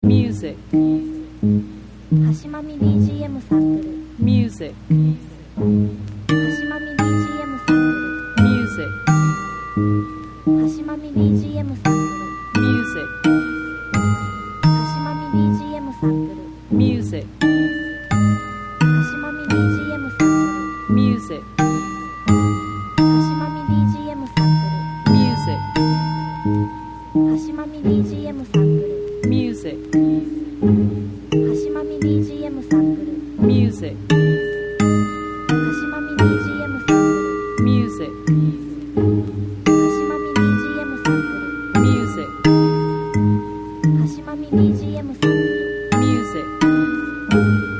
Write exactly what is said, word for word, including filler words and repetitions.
music はしまみ ビージーエム サンプル music はしまみ ビージーエム サンプル music はしまみ ビージーエム サンプル music はしまみ ビージーエム サンプル music はしまみ ビージーエム サンプル music はしまみ ビージーエム サンプル music はしまみ ビージーエム サンプル music はしまみ ビージーエム サンプル music はしまみ ビージーエム サンプル music はしまみ ビージーエム サンプル music はしまみ ビージーエム サンプル music